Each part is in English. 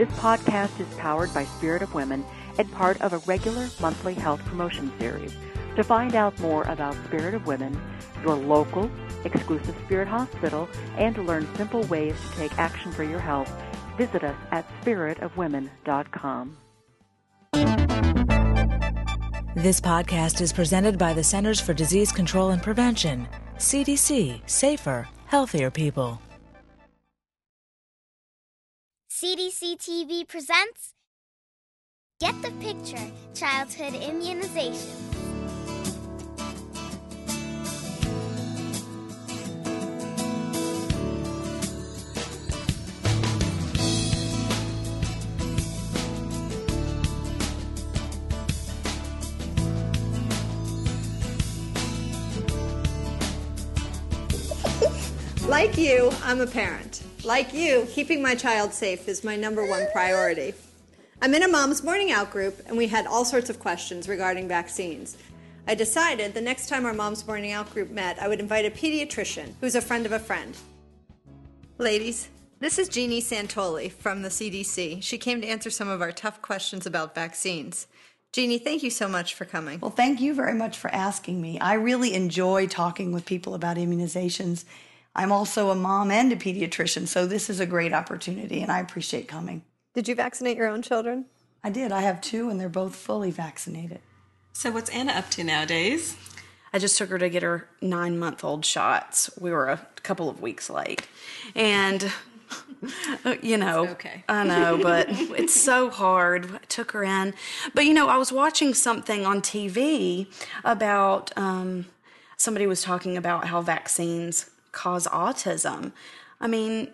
This podcast is powered by Spirit of Women and part of a regular monthly health promotion series. To find out more about Spirit of Women, your local, exclusive Spirit Hospital, and to learn simple ways to take action for your health, visit us at spiritofwomen.com. This podcast is presented by the Centers for Disease Control and Prevention, CDC, Safer, Healthier People. CDC TV presents Get the Picture, Childhood Immunization. Like you, I'm a parent. Like you, keeping my child safe is my number one priority. I'm in a mom's morning out group, and we had all sorts of questions regarding vaccines. I decided the next time our mom's morning out group met, I would invite a pediatrician who's a friend of a friend. Ladies, this is Jeannie Santoli from the CDC. She came to answer some of our tough questions about vaccines. Jeannie, thank you so much for coming. Well, thank you very much for asking me. I really enjoy talking with people about immunizations. I'm also a mom and a pediatrician, so this is a great opportunity, and I appreciate coming. Did you vaccinate your own children? I did. I have two, and they're both fully vaccinated. So what's Anna up to nowadays? I just took her to get her 9-month-old shots. We were a couple of weeks late. And, you know, okay. I know, but it's so hard. I took her in. But, you know, I was watching something on TV about somebody was talking about how vaccines cause autism. I mean,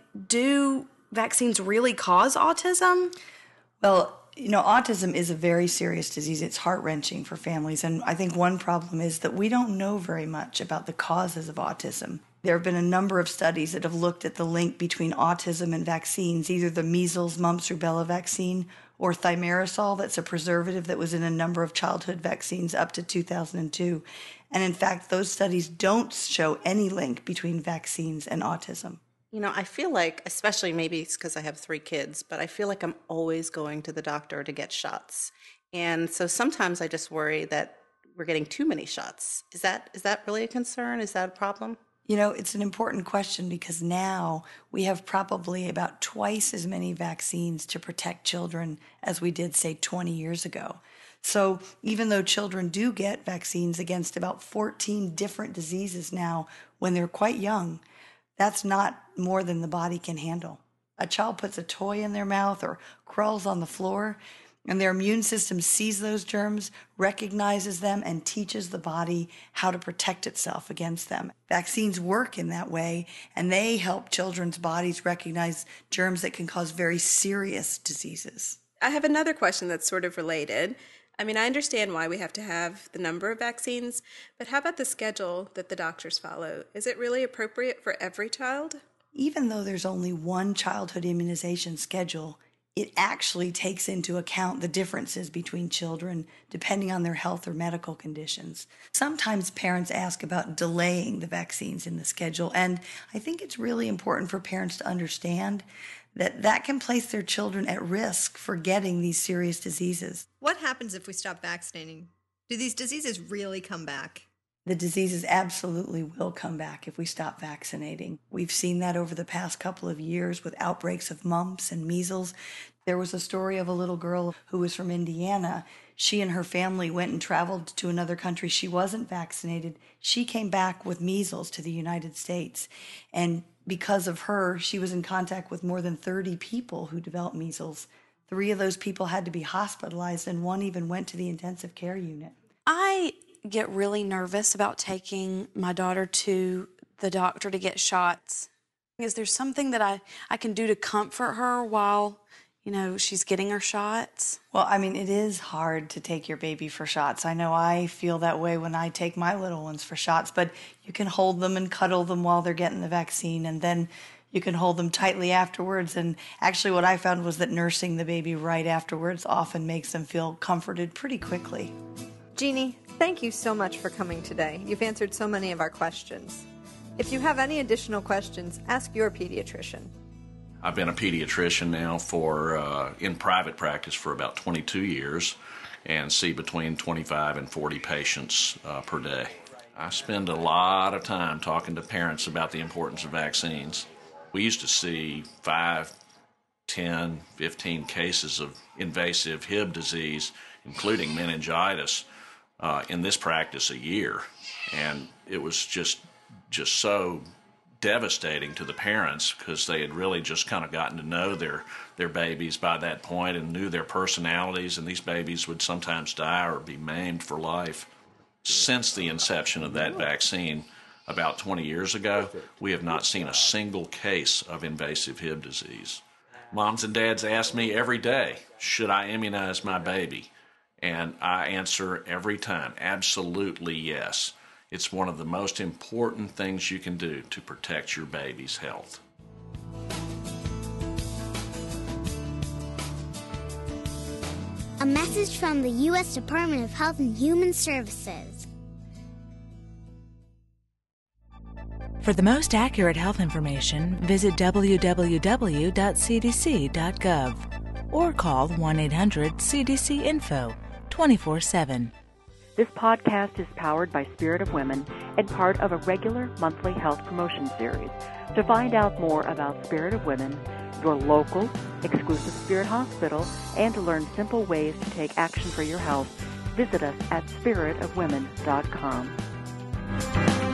do vaccines really cause autism? Well, you know, autism is a very serious disease. It's heart-wrenching for families. And I think one problem is that we don't know very much about the causes of autism. There have been a number of studies that have looked at the link between autism and vaccines, either the measles, mumps, rubella vaccine or thimerosal, that's a preservative that was in a number of childhood vaccines up to 2002. And in fact, those studies don't show any link between vaccines and autism. You know, I feel like, especially maybe it's because I have 3 kids, but I feel like I'm always going to the doctor to get shots. And so sometimes I just worry that we're getting too many shots. Is that really a concern? Is that a problem? You know, it's an important question because now we have probably about twice as many vaccines to protect children as we did, say, 20 years ago. So even though children do get vaccines against about 14 different diseases now when they're quite young, that's not more than the body can handle. A child puts a toy in their mouth or crawls on the floor, and their immune system sees those germs, recognizes them, and teaches the body how to protect itself against them. Vaccines work in that way, and they help children's bodies recognize germs that can cause very serious diseases. I have another question that's sort of related. I mean, I understand why we have to have the number of vaccines, but how about the schedule that the doctors follow? Is it really appropriate for every child? Even though there's only one childhood immunization schedule, it actually takes into account the differences between children depending on their health or medical conditions. Sometimes parents ask about delaying the vaccines in the schedule, and I think it's really important for parents to understand that that can place their children at risk for getting these serious diseases. What happens if we stop vaccinating? Do these diseases really come back? The diseases absolutely will come back if we stop vaccinating. We've seen that over the past couple of years with outbreaks of mumps and measles. There was a story of a little girl who was from Indiana. She and her family went and traveled to another country. She wasn't vaccinated. She came back with measles to the United States. And because of her, she was in contact with more than 30 people who developed measles. 3 of those people had to be hospitalized, and 1 even went to the intensive care unit. I get really nervous about taking my daughter to the doctor to get shots. Is there something that I can do to comfort her while, you know, she's getting her shots? Well, I mean, it is hard to take your baby for shots. I know I feel that way when I take my little ones for shots, but you can hold them and cuddle them while they're getting the vaccine, and then you can hold them tightly afterwards. And actually what I found was that nursing the baby right afterwards often makes them feel comforted pretty quickly. Jeannie, thank you so much for coming today. You've answered so many of our questions. If you have any additional questions, ask your pediatrician. I've been a pediatrician now in private practice for about 22 years and see between 25 and 40 patients per day. I spend a lot of time talking to parents about the importance of vaccines. We used to see 5, 10, 15 cases of invasive Hib disease, including meningitis, in this practice a year. And it was just so devastating to the parents because they had really just kind of gotten to know their babies by that point and knew their personalities, and these babies would sometimes die or be maimed for life. Since the inception of that vaccine about 20 years ago, we have not seen a single case of invasive Hib disease. Moms and dads ask me every day, should I immunize my baby? And I answer every time, absolutely yes. It's one of the most important things you can do to protect your baby's health. A message from the U.S. Department of Health and Human Services. For the most accurate health information, visit www.cdc.gov or call 1-800-CDC-INFO 24/7. This podcast is powered by Spirit of Women and part of a regular monthly health promotion series. To find out more about Spirit of Women, your local, exclusive Spirit hospital, and to learn simple ways to take action for your health, visit us at spiritofwomen.com.